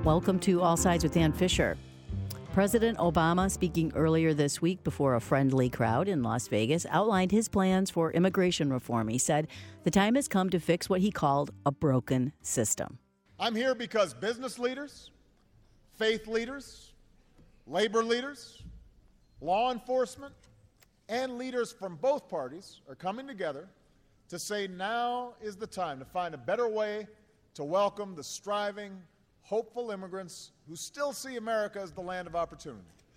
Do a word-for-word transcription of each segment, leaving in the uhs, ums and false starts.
Welcome to All Sides with Dan Fisher. President Obama, speaking earlier this week before a friendly crowd in Las Vegas, outlined his plans for immigration reform. He said the time has come to fix what he called a broken system. I'm here because business leaders, faith leaders, labor leaders, law enforcement, and leaders from both parties are coming together to say now is the time to find a better way to welcome the striving, hopeful immigrants who still see America as the land of opportunity.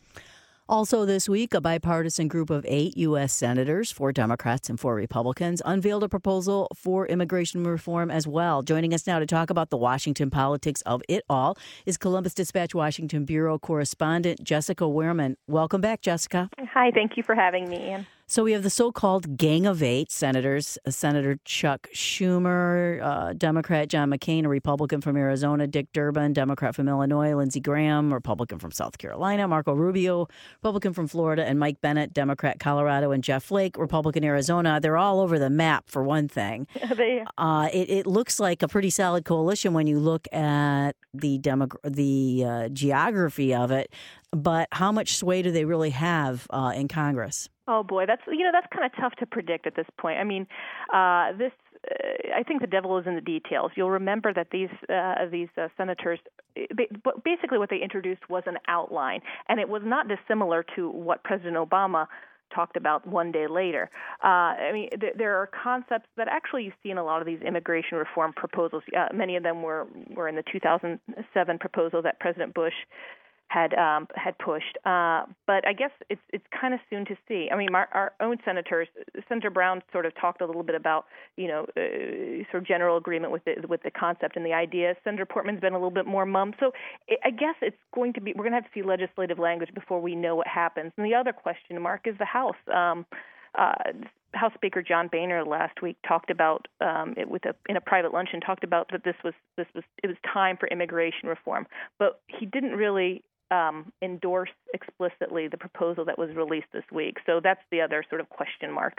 Also this week, a bipartisan group of eight U S senators, four Democrats and four Republicans, unveiled a proposal for immigration reform as well. Joining us now to talk about the Washington politics of it all is Columbus Dispatch Washington Bureau correspondent Jessica Wehrman. Welcome back, Jessica. Hi, thank you for having me, Ann. So we have the so-called Gang of Eight senators, uh, Senator Chuck Schumer, uh, Democrat John McCain, a Republican from Arizona, Dick Durbin, Democrat from Illinois, Lindsey Graham, Republican from South Carolina, Marco Rubio, Republican from Florida, and Mike Bennett, Democrat Colorado, and Jeff Flake, Republican Arizona. They're all over the map, for one thing. they, uh, it, it looks like a pretty solid coalition when you look at the, demo- the uh, geography of it, but how much sway do they really have uh, in Congress? Oh boy, that's you know that's kind of tough to predict at this point. I mean, uh, this uh, I think the devil is in the details. You'll remember that these uh, these uh, senators, they, basically what they introduced was an outline, and it was not dissimilar to what President Obama talked about one day later. Uh, I mean, th- there are concepts that actually you see in a lot of these immigration reform proposals. Uh, many of them were were in the two thousand seven proposal that President Bush had um, had pushed, uh, but I guess it's it's kind of soon to see. I mean, our, our own senators, Senator Brown, sort of talked a little bit about you know uh, sort of general agreement with the with the concept and the idea. Senator Portman's been a little bit more mum. So it, I guess it's going to be we're going to have to see legislative language before we know what happens. And the other question mark is the House. Um, uh, House Speaker John Boehner last week talked about um, it with a, in a private luncheon talked about that this was this was it was time for immigration reform, but he didn't really Um, endorse explicitly the proposal that was released this week. So that's the other sort of question mark.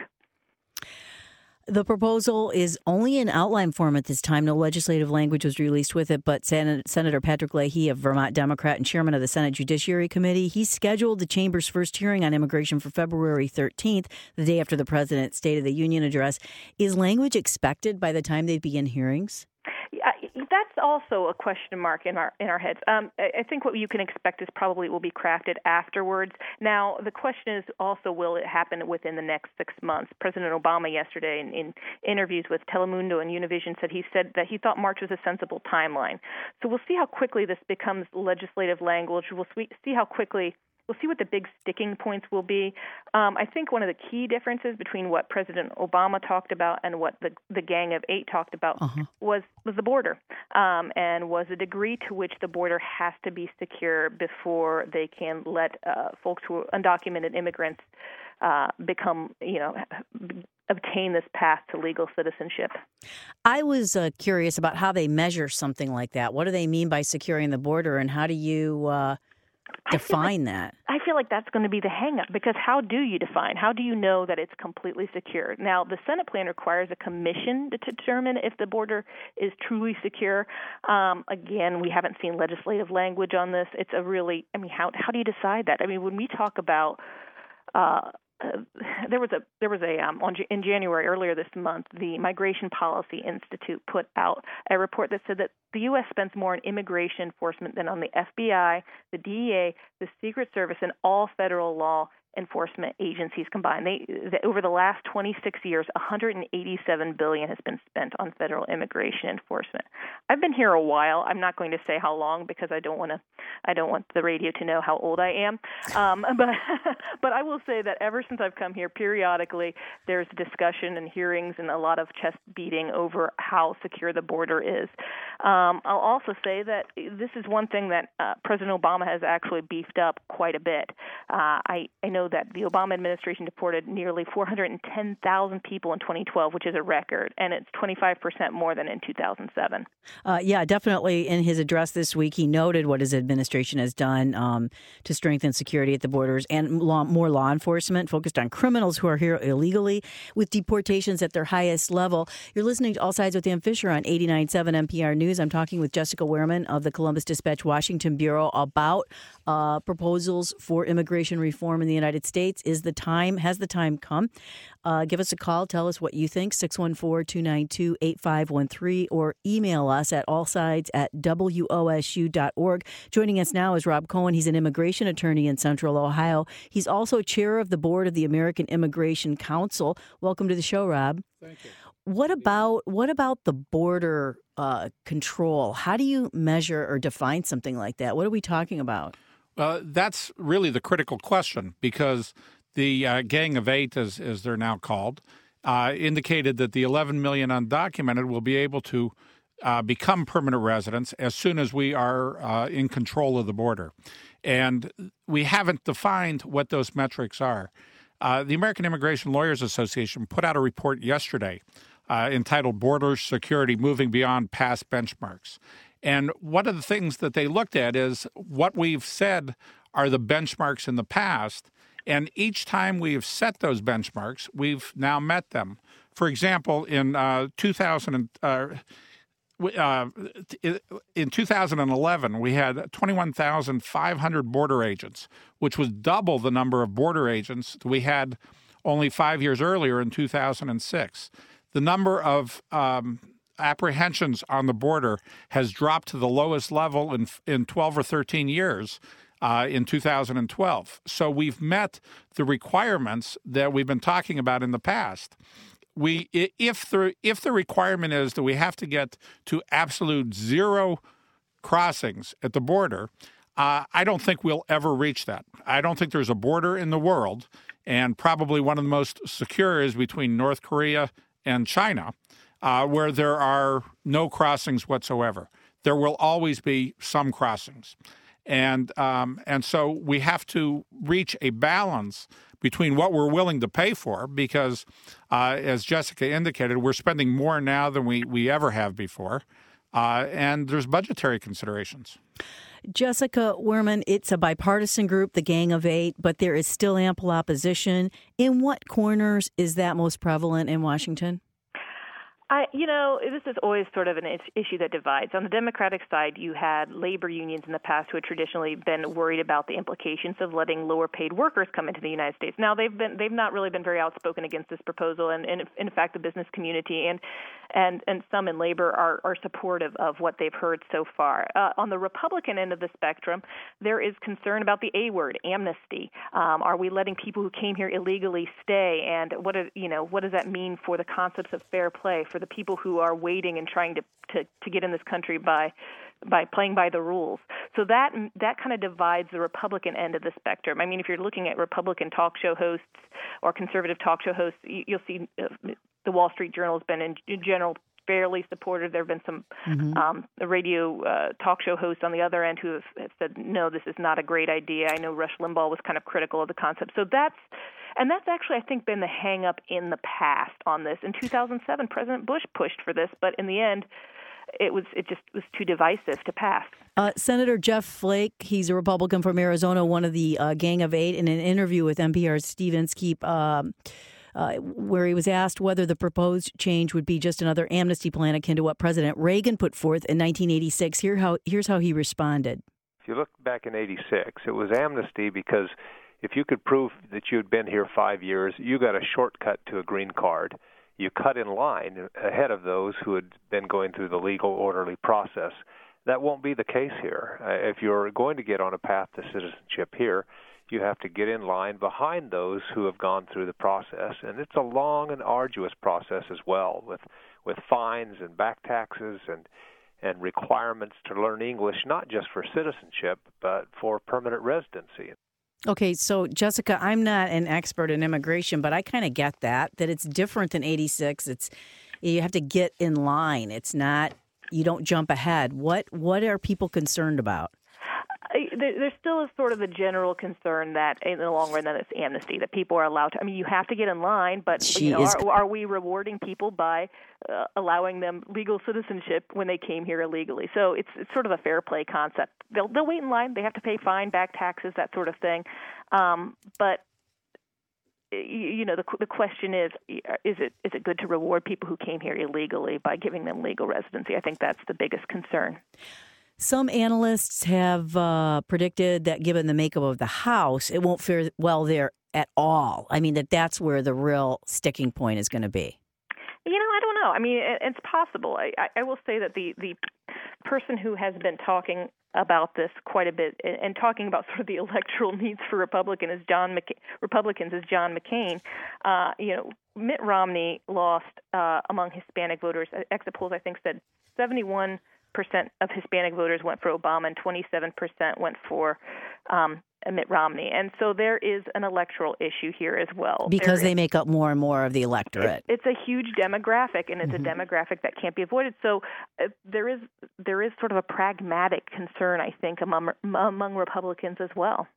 The proposal is only in outline form at this time. No legislative language was released with it, but Sen- Senator Patrick Leahy, a Vermont Democrat and chairman of the Senate Judiciary Committee, he scheduled the chamber's first hearing on immigration for February thirteenth, the day after the president's State of the Union address. Is language expected by the time they begin hearings? Yeah, that's also a question mark in our in our heads. Um, I think what you can expect is probably it will be crafted afterwards. Now, the question is also, will it happen within the next six months? President Obama yesterday in, in interviews with Telemundo and Univision said he said that he thought March was a sensible timeline. So we'll see how quickly this becomes legislative language. We'll see how quickly We'll see what the big sticking points will be. Um, I think one of the key differences between what President Obama talked about and what the, the Gang of Eight talked about uh-huh. was, was the border um, and was the degree to which the border has to be secure before they can let uh, folks who are undocumented immigrants uh, become, you know, obtain this path to legal citizenship. I was uh, curious about how they measure something like that. What do they mean by securing the border, and how do you uh, define like, that? I feel like that's going to be the hang-up, because how do you define? How do you know that it's completely secure? Now, the Senate plan requires a commission to determine if the border is truly secure. Um, again, we haven't seen legislative language on this. It's a really, I mean, how how do you decide that? I mean, when we talk about uh, Uh, there was a there was a um, on, in January earlier this month, the Migration Policy Institute put out a report that said that the U S spends more on immigration enforcement than on the F B I, the D E A, the Secret Service, and all federal law enforcement agencies combined. They, they over the last twenty-six years, one hundred eighty-seven billion dollars has been spent on federal immigration enforcement. I've been here a while. I'm not going to say how long, because I don't want to. I don't want the radio to know how old I am. Um, but but I will say that ever since I've come here, periodically there's discussion and hearings and a lot of chest beating over how secure the border is. Um, I'll also say that this is one thing that uh, President Obama has actually beefed up quite a bit. Uh, I I know that the Obama administration deported nearly four hundred ten thousand people in twenty twelve, which is a record, and it's twenty-five percent more than in two thousand seven. Uh, yeah, definitely. In his address this week, he noted what his administration has done um, to strengthen security at the borders and law, more law enforcement focused on criminals who are here illegally, with deportations at their highest level. You're listening to All Sides with Dan Fisher on eighty-nine point seven N P R News. News. I'm talking with Jessica Wehrman of the Columbus Dispatch Washington Bureau about uh, proposals for immigration reform in the United States. Is the time, has the time come? Uh, give us a call. Tell us what you think, six one four, two nine two, eight five one three, or email us at allsides at W O S U dot org. Joining us now is Rob Cohen. He's an immigration attorney in Central Ohio. He's also chair of the board of the American Immigration Council. Welcome to the show, Rob. Thank you. What about what about the border uh, control? How do you measure or define something like that? What are we talking about? Uh, that's really the critical question, because the uh, Gang of Eight, as, as they're now called, uh, indicated that the eleven million undocumented will be able to uh, become permanent residents as soon as we are uh, in control of the border. And we haven't defined what those metrics are. Uh, the American Immigration Lawyers Association put out a report yesterday uh, entitled Border Security Moving Beyond Past Benchmarks. And one of the things that they looked at is what we've said are the benchmarks in the past. And each time we have set those benchmarks, we've now met them. For example, in uh, two thousand, uh, uh, in two thousand eleven, we had twenty-one thousand five hundred border agents, which was double the number of border agents that we had only five years earlier in two thousand six. The number of um, apprehensions on the border has dropped to the lowest level in in twelve or thirteen years. Uh, in two thousand twelve. So we've met the requirements that we've been talking about in the past. We, if the if the requirement is that we have to get to absolute zero crossings at the border, uh, I don't think we'll ever reach that. I don't think there's a border in the world, and probably one of the most secure is between North Korea and China, uh, where there are no crossings whatsoever. There will always be some crossings. And um, and so we have to reach a balance between what we're willing to pay for, because, uh, as Jessica indicated, we're spending more now than we, we ever have before, uh, and there's budgetary considerations. Jessica Wehrman, it's a bipartisan group, the Gang of Eight, but there is still ample opposition. In what corners is that most prevalent in Washington? I, you know, this is always sort of an issue that divides. On the Democratic side, you had labor unions in the past who had traditionally been worried about the implications of letting lower-paid workers come into the United States. Now, they've been they've not really been very outspoken against this proposal, and, and in fact, the business community and and and some in labor are, are supportive of what they've heard so far. Uh, on the Republican end of the spectrum, there is concern about the A word, amnesty. Um, are we letting people who came here illegally stay? And what are, you know what does that mean for the concepts of fair play for the people who are waiting and trying to, to, to get in this country by by playing by the rules? So that that kind of divides the Republican end of the spectrum. I mean, if you're looking at Republican talk show hosts or conservative talk show hosts, you'll see the Wall Street Journal has been in general fairly supportive. There have been some mm-hmm. um, radio uh, talk show hosts on the other end who have, have said, no, this is not a great idea. I know Rush Limbaugh was kind of critical of the concept. So that's And that's actually, I think, been the hang-up in the past on this. In two thousand seven, President Bush pushed for this, but in the end, it was it just was too divisive to pass. Uh, Senator Jeff Flake, he's a Republican from Arizona, one of the uh, Gang of Eight, in an interview with N P R's Steve Inskeep, um, uh, where he was asked whether the proposed change would be just another amnesty plan akin to what President Reagan put forth in nineteen eighty-six. Here how, here's how he responded. If you look back in eighty-six, it was amnesty because if you could prove that you'd been here five years, you got a shortcut to a green card. You cut in line ahead of those who had been going through the legal, orderly process. That won't be the case here. Uh, if you're going to get on a path to citizenship here, you have to get in line behind those who have gone through the process. And it's a long and arduous process as well, with with fines and back taxes and and requirements to learn English, not just for citizenship, but for permanent residency. Okay, so Jessica, I'm not an expert in immigration, but I kind of get that, that it's different than eighty-six. It's you have to get in line. It's not, you don't jump ahead. What what are people concerned about? There still is sort of a general concern that in the long run that it's amnesty, that people are allowed to, I mean, you have to get in line, but you know, are, are we rewarding people by uh, allowing them legal citizenship when they came here illegally? So it's it's sort of a fair play concept. They'll, they'll wait in line. They have to pay fine, back taxes, that sort of thing. Um, but you know, the the question is, is it is it good to reward people who came here illegally by giving them legal residency? I think that's the biggest concern. Some analysts have uh, predicted that given the makeup of the House, it won't fare well there at all. I mean, that that's where the real sticking point is going to be. You know, I don't know. I mean, it, it's possible. I, I will say that the, the person who has been talking about this quite a bit and, and talking about sort of the electoral needs for Republican is John McCain, Republicans is John McCain. Uh, you know, Mitt Romney lost uh, among Hispanic voters. Exit polls, I think, said seventy-one percent of Hispanic voters went for Obama and twenty-seven percent went for um, Mitt Romney. And so there is an electoral issue here as well. Because there they is, make up more and more of the electorate. It, it's a huge demographic, and it's mm-hmm. a demographic that can't be avoided. So uh, there is there is sort of a pragmatic concern, I think, among, among Republicans as well.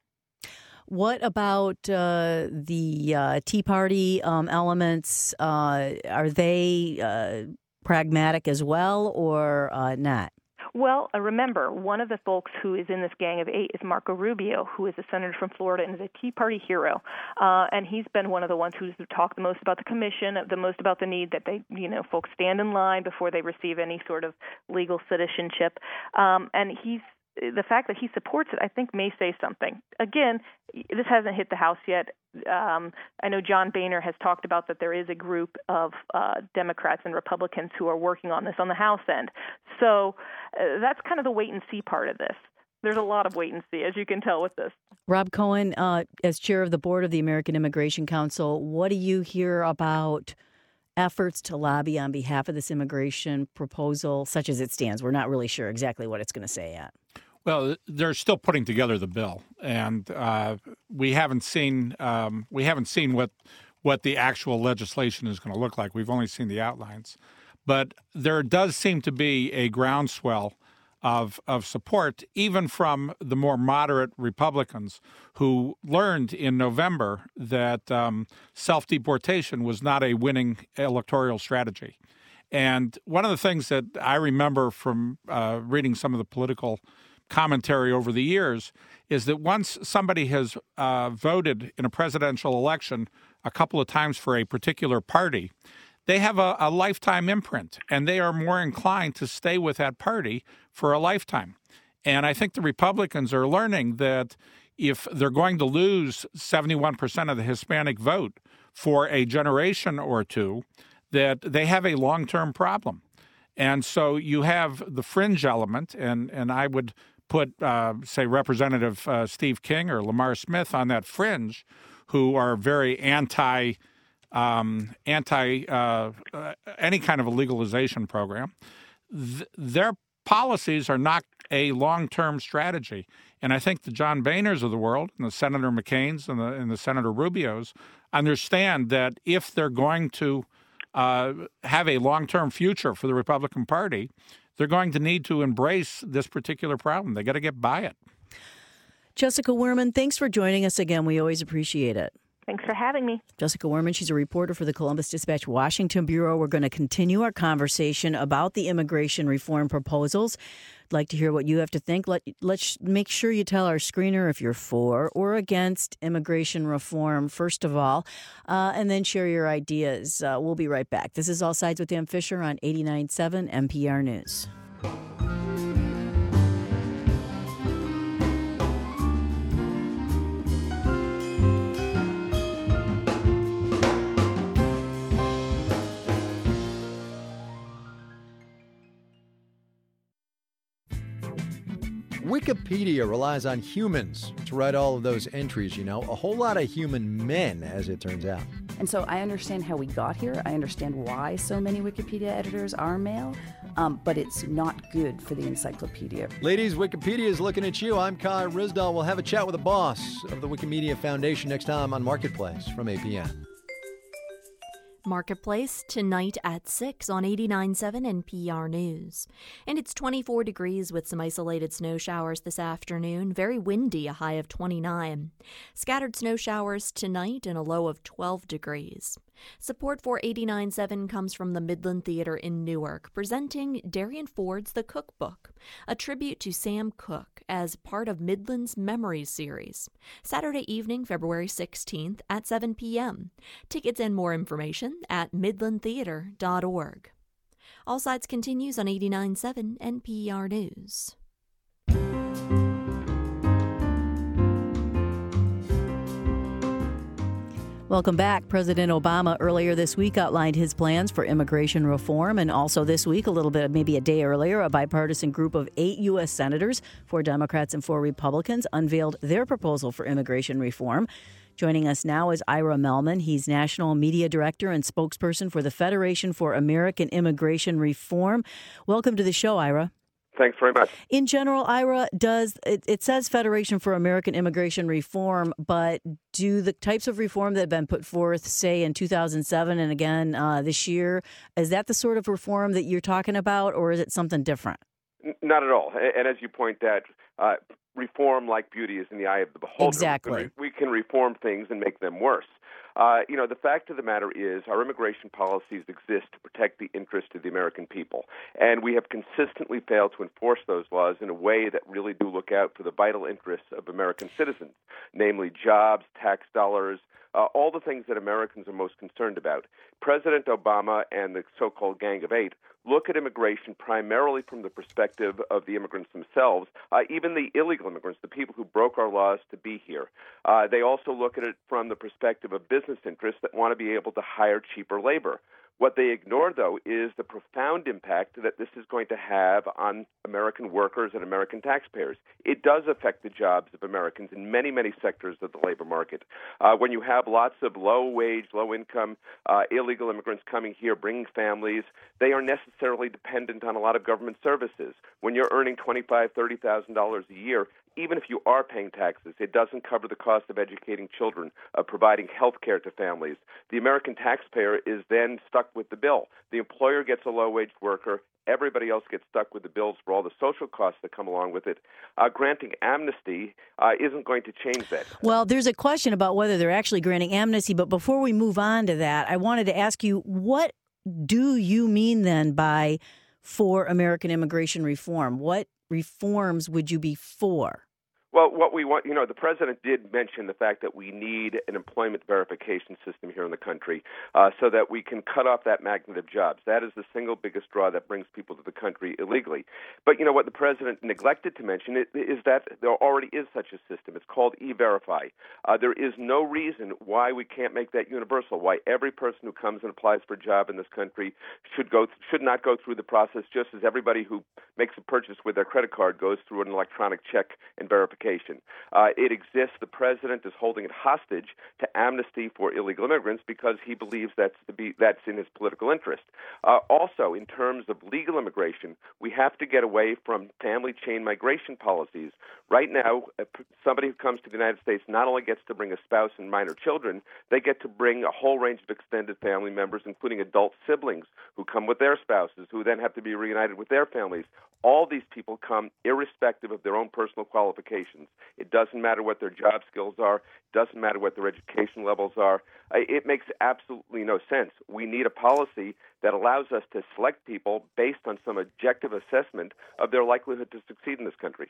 What about uh, the uh, Tea Party um, elements? Uh, are they uh, pragmatic as well or uh, not? Well, uh, remember, one of the folks who is in this Gang of Eight is Marco Rubio, who is a senator from Florida and is a Tea Party hero. Uh, and he's been one of the ones who's talked the most about the commission, the most about the need that they, you know, folks stand in line before they receive any sort of legal citizenship. Um, and he's the fact that he supports it, I think, may say something. Again, this hasn't hit the House yet. Um, I know John Boehner has talked about that there is a group of uh, Democrats and Republicans who are working on this on the House end. So uh, that's kind of the wait and see part of this. There's a lot of wait and see, as you can tell with this. Rob Cohen, uh, as chair of the board of the American Immigration Council, what do you hear about efforts to lobby on behalf of this immigration proposal, such as it stands? We're not really sure exactly what it's going to say yet. Well, they're still putting together the bill, and uh, we haven't seen um, we haven't seen what what the actual legislation is going to look like. We've only seen the outlines, but there does seem to be a groundswell of of support, even from the more moderate Republicans who learned in November that um, self-deportation was not a winning electoral strategy. And one of the things that I remember from uh, reading some of the political commentary over the years is that once somebody has uh, voted in a presidential election a couple of times for a particular party, they have a, a lifetime imprint, and they are more inclined to stay with that party for a lifetime. And I think the Republicans are learning that if they're going to lose seventy-one percent of the Hispanic vote for a generation or two, that they have a long-term problem. And so you have the fringe element, and, and I would put, uh, say, Representative uh, Steve King or Lamar Smith on that fringe, who are very anti, um, anti uh, uh, any kind of a legalization program. Th- their policies are not a long-term strategy. And I think the John Boehners of the world and the Senator McCains and the, and the Senator Rubios understand that if they're going to uh, have a long-term future for the Republican Party, they're going to need to embrace this particular problem. They got to get by it. Jessica Werman, thanks for joining us again. We always appreciate it. Thanks for having me. Jessica Werman, she's a reporter for the Columbus Dispatch Washington Bureau. We're going to continue our conversation about the immigration reform proposals. I'd like to hear what you have to think. Let, let's make sure you tell our screener if you're for or against immigration reform, first of all, uh, and then share your ideas. Uh, we'll be right back. This is All Sides with Dan Fisher on eighty-nine point seven N P R News. Wikipedia relies on humans to write all of those entries, you know, a whole lot of human men, as it turns out. And so I understand how we got here. I understand why so many Wikipedia editors are male, um, but it's not good for the encyclopedia. Ladies, Wikipedia is looking at you. I'm Kai Rizdal. We'll have a chat with the boss of the Wikimedia Foundation next time on Marketplace from eight p.m. Marketplace tonight at six on eighty-nine point seven N P R News. And it's twenty-four degrees with some isolated snow showers this afternoon. Very windy, a high of twenty-nine. Scattered snow showers tonight and a low of twelve degrees. Support for eighty-nine point seven comes from the Midland Theater in Newark, presenting Darian Ford's The Cookbook, a tribute to Sam Cooke as part of Midland's Memories series. Saturday evening, February sixteenth at seven p.m. Tickets and more information at midland theater dot org. All Sides continues on eighty-nine point seven N P R News. Welcome back. President Obama earlier this week outlined his plans for immigration reform, and also this week, a little bit, maybe a day earlier, a bipartisan group of eight U S senators, four Democrats and four Republicans, unveiled their proposal for immigration reform. Joining us now is Ira Mellman. He's National Media Director and spokesperson for the Federation for American Immigration Reform. Welcome to the show, Ira. Thanks very much. In general, Ira, does it, it says Federation for American Immigration Reform, but do the types of reform that have been put forth, say, in two thousand seven and again uh, this year, is that the sort of reform that you're talking about, or is it something different? Not at all. And as you point out, uh, reform, like beauty, is in the eye of the beholder. Exactly. We can reform things and make them worse. Uh, you know, the fact of the matter is our immigration policies exist to protect the interests of the American people, and we have consistently failed to enforce those laws in a way that really do look out for the vital interests of American citizens, namely jobs, tax dollars, uh, all the things that Americans are most concerned about. President Obama and the so-called Gang of Eight look at immigration primarily from the perspective of the immigrants themselves, uh, even the illegal immigrants, the people who broke our laws to be here. Uh, they also look at it from the perspective of business interests that want to be able to hire cheaper labor. What they ignore, though, is the profound impact that this is going to have on American workers and American taxpayers. It does affect the jobs of Americans in many, many sectors of the labor market. Uh, when you have lots of low-wage, low-income, uh, illegal immigrants coming here, bringing families, they are necessarily dependent on a lot of government services. When you're earning twenty-five thousand dollars, thirty thousand dollars a year, even if you are paying taxes, it doesn't cover the cost of educating children, of providing health care to families. The American taxpayer is then stuck with the bill. The employer gets a low-wage worker. Everybody else gets stuck with the bills for all the social costs that come along with it. Uh, granting amnesty uh, isn't going to change that. Well, there's a question about whether they're actually granting amnesty, but before we move on to that, I wanted to ask you, what do you mean then by for American immigration reform? What reforms would you be for? Well, what we want, you know, the president did mention the fact that we need an employment verification system here in the country uh, so that we can cut off that magnet of jobs. That is the single biggest draw that brings people to the country illegally. But, you know, what the president neglected to mention is, is that there already is such a system. It's called E-Verify. Uh, there is no reason why we can't make that universal, why every person who comes and applies for a job in this country should go should not go through the process just as everybody who makes a purchase with their credit card goes through an electronic check and verification. Uh, it exists. The president is holding it hostage to amnesty for illegal immigrants because he believes that's to be that's in his political interest. Uh, also, in terms of legal immigration, we have to get away from family chain migration policies. Right now, somebody who comes to the United States not only gets to bring a spouse and minor children, they get to bring a whole range of extended family members, including adult siblings who come with their spouses, who then have to be reunited with their families. All these people come irrespective of their own personal qualifications. It doesn't matter what their job skills are. It doesn't matter what their education levels are. It makes absolutely no sense. We need a policy that allows us to select people based on some objective assessment of their likelihood to succeed in this country.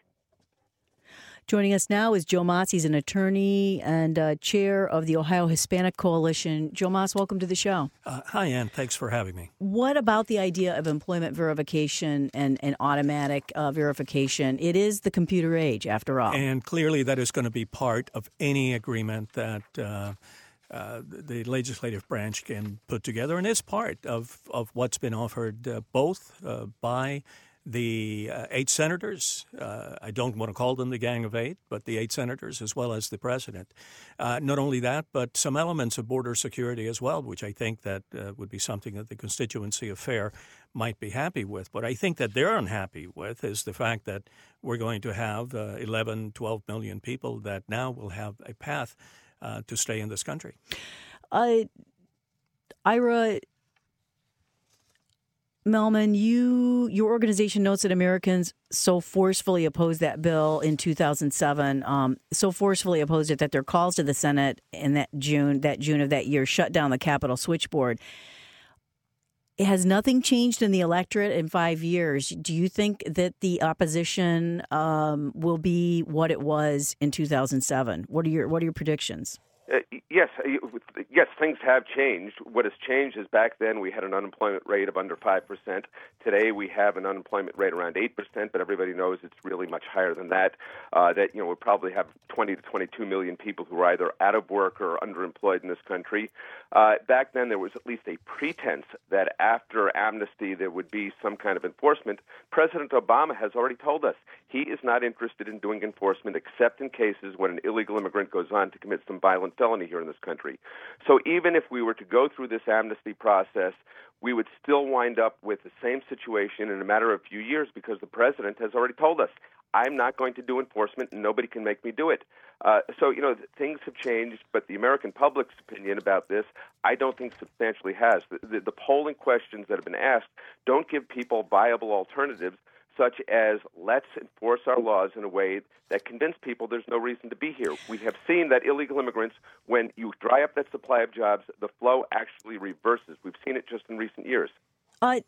Joining us now is Joe Maas. He's an attorney and uh, chair of the Ohio Hispanic Coalition. Joe Maas, welcome to the show. Uh, hi, Ann. Thanks for having me. What about the idea of employment verification and, and automatic uh, verification? It is the computer age, after all. And clearly that is going to be part of any agreement that uh, uh, the legislative branch can put together, and is part of, of what's been offered uh, both uh, by the uh, eight senators. uh, I don't want to call them the Gang of Eight, but the eight senators as well as the president. Uh, not only that, but some elements of border security as well, which I think that uh, would be something that the constituency of FAIR might be happy with. But I think that they're unhappy with is the fact that we're going to have uh, eleven, twelve million people that now will have a path uh, to stay in this country. Uh, Ira, Melman, you your organization notes that Americans so forcefully opposed that bill in two thousand seven, um, so forcefully opposed it that their calls to the Senate in that June, that June of that year, shut down the Capitol switchboard. Has nothing changed in the electorate in five years? Do you think that the opposition um, will be what it was in two thousand seven? What are your What are your predictions? Uh, yes, uh, yes, things have changed. What has changed is back then we had an unemployment rate of under five percent. Today we have an unemployment rate around eight percent, but everybody knows it's really much higher than that. Uh, that, you know, we probably have twenty to twenty-two million people who are either out of work or underemployed in this country. Uh, back then there was at least a pretense that after amnesty there would be some kind of enforcement. President Obama has already told us he is not interested in doing enforcement except in cases when an illegal immigrant goes on to commit some violent felony here in this country. So even if we were to go through this amnesty process, we would still wind up with the same situation in a matter of a few years because the president has already told us, I'm not going to do enforcement and nobody can make me do it. Uh, so, you know, things have changed, but the American public's opinion about this, I don't think substantially has. The, the, the polling questions that have been asked don't give people viable alternatives, such as let's enforce our laws in a way that convince people there's no reason to be here. We have seen that illegal immigrants, when you dry up that supply of jobs, the flow actually reverses. We've seen it just in recent years. Uh,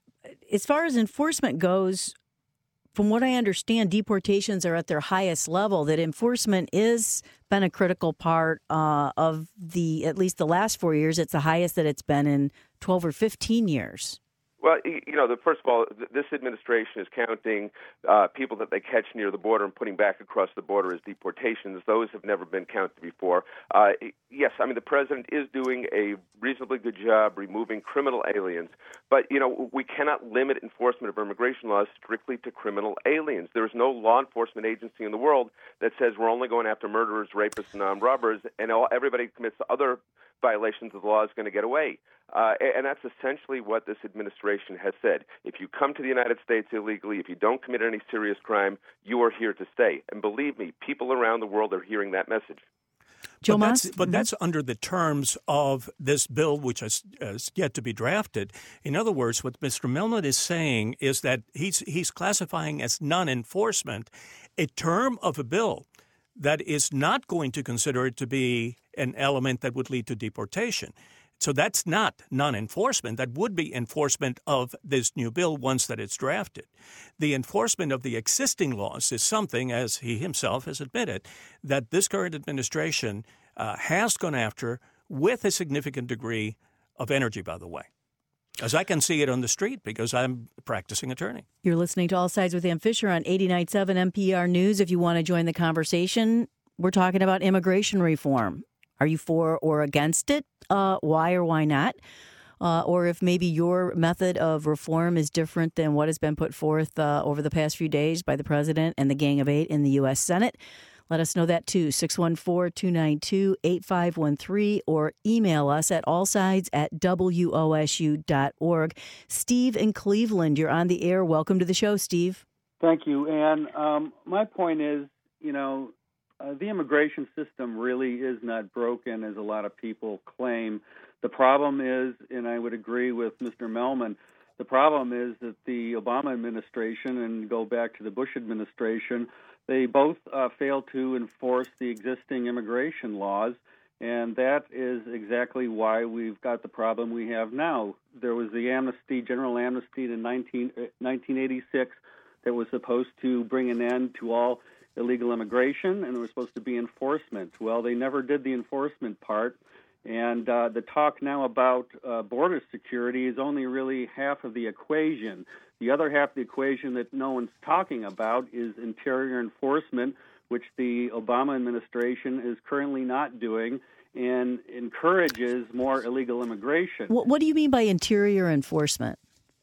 as far as enforcement goes, from what I understand, deportations are at their highest level, that enforcement has been a critical part uh, of the, at least the last four years. It's the highest that it's been in twelve or fifteen years. Well, you know, the, first of all, this administration is counting uh, people that they catch near the border and putting back across the border as deportations. Those have never been counted before. Uh, yes, I mean, the president is doing a reasonably good job removing criminal aliens. But, you know, we cannot limit enforcement of immigration laws strictly to criminal aliens. There is no law enforcement agency in the world that says we're only going after murderers, rapists, and armed robbers, and all, everybody who commits other violations of the law is going to get away. Uh, and that's essentially what this administration has said. If you come to the United States illegally, if you don't commit any serious crime, you are here to stay. And believe me, people around the world are hearing that message. Joe but that's, but that's under the terms of this bill, which is, is yet to be drafted. In other words, what Mister Melman is saying is that he's he's classifying as non-enforcement a term of a bill that is not going to consider it to be an element that would lead to deportation. So that's not non-enforcement. That would be enforcement of this new bill once that it's drafted. The enforcement of the existing laws is something, as he himself has admitted, that this current administration uh, has gone after with a significant degree of energy, by the way. As I can see it on the street because I'm a practicing attorney. You're listening to All Sides with Ann Fisher on eighty-nine point seven N P R News. If you want to join the conversation, we're talking about immigration reform. Are you for or against it? Uh, why or why not? Uh, or if maybe your method of reform is different than what has been put forth uh, over the past few days by the president and the Gang of Eight in the U S Senate. Let us know that too, six one four, two nine two, eight five one three, or email us at allsides at W O S U dot org. Steve in Cleveland, you're on the air. Welcome to the show, Steve. Thank you, Ann. Um, my point is, you know, Uh, the immigration system really is not broken, as a lot of people claim. The problem is, and I would agree with Mister Melman, the problem is that the Obama administration, and go back to the Bush administration, they both uh, failed to enforce the existing immigration laws, and that is exactly why we've got the problem we have now. There was the amnesty, general amnesty in nineteen eighty-six that was supposed to bring an end to all illegal immigration, and there was supposed to be enforcement. Well, they never did the enforcement part, and uh, the talk now about uh, border security is only really half of the equation. The other half of the equation that no one's talking about is interior enforcement, which the Obama administration is currently not doing and encourages more illegal immigration. What, what do you mean by interior enforcement?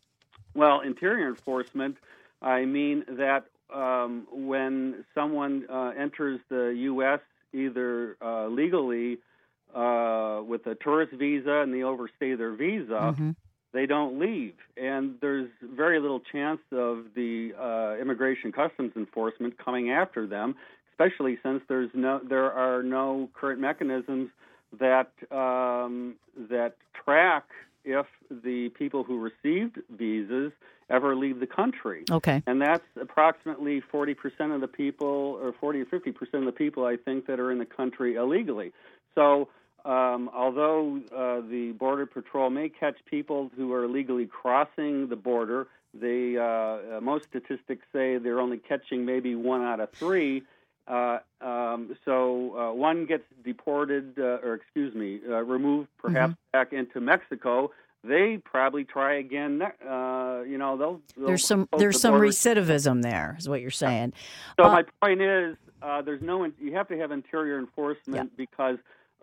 Well, interior enforcement, I mean that Um, when someone uh, enters the U S either uh, legally uh, with a tourist visa and they overstay their visa, mm-hmm. they don't leave. And there's very little chance of the uh, Immigration Customs Enforcement coming after them, especially since there's no, there are no current mechanisms that um, that track if the people who received visas ever leave the country. Okay. And that's approximately forty percent of the people, or forty or fifty percent of the people, I think, that are in the country illegally. So um, although uh, the Border Patrol may catch people who are illegally crossing the border, they, uh, most statistics say they're only catching maybe one out of three. Uh, um, so uh, one gets deported, uh, or excuse me, uh, removed perhaps mm-hmm. back into Mexico. They probably try again. Uh, you know, they'll, they'll there's some there's the some border. recidivism there, is what you're saying. So uh, my point is, uh, there's no. You have to have interior enforcement yeah. because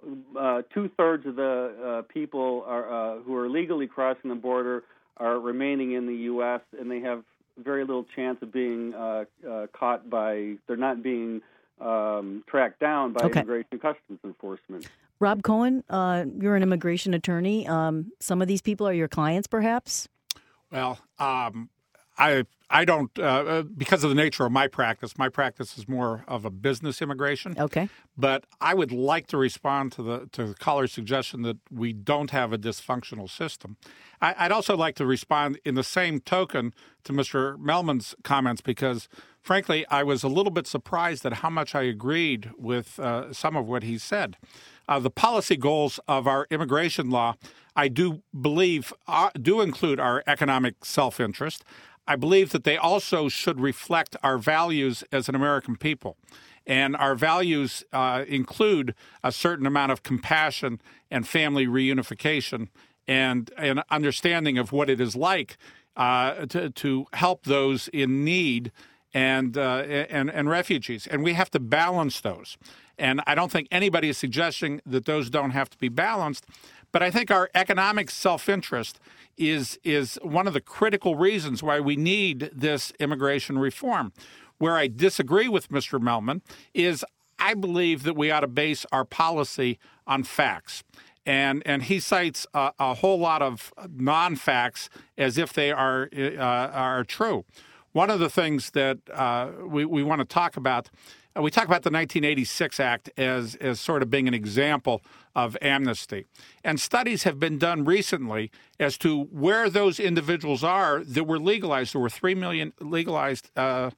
uh, two thirds of the uh, people are, uh, who are legally crossing the border are remaining in the U S and they have very little chance of being uh, uh, caught by. They're not being um, tracked down by okay. Immigration and Customs Enforcement. Rob Cohen, uh, you're an immigration attorney. Um, some of these people are your clients, perhaps? Well, um, I I don't, uh, because of the nature of my practice, my practice is more of a business immigration. Okay. But I would like to respond to the to the caller's suggestion that we don't have a dysfunctional system. I, I'd also like to respond in the same token to Mister Melman's comments because, frankly, I was a little bit surprised at how much I agreed with uh, some of what he said. Uh, the policy goals of our immigration law, I do believe, uh, do include our economic self-interest. I believe that they also should reflect our values as an American people. And our values uh, include a certain amount of compassion and family reunification and an understanding of what it is like uh, to, to help those in need and, uh, and, and refugees. And we have to balance those. And I don't think anybody is suggesting that those don't have to be balanced. But I think our economic self-interest is is one of the critical reasons why we need this immigration reform. Where I disagree with Mister Melman is I believe that we ought to base our policy on facts. And and he cites a, a whole lot of non-facts as if they are uh, are true. One of the things that uh, we, we want to talk about, uh, we talk about the nineteen eighty-six Act as, as sort of being an example of amnesty. And studies have been done recently as to where those individuals are that were legalized. There were three million legalized uh,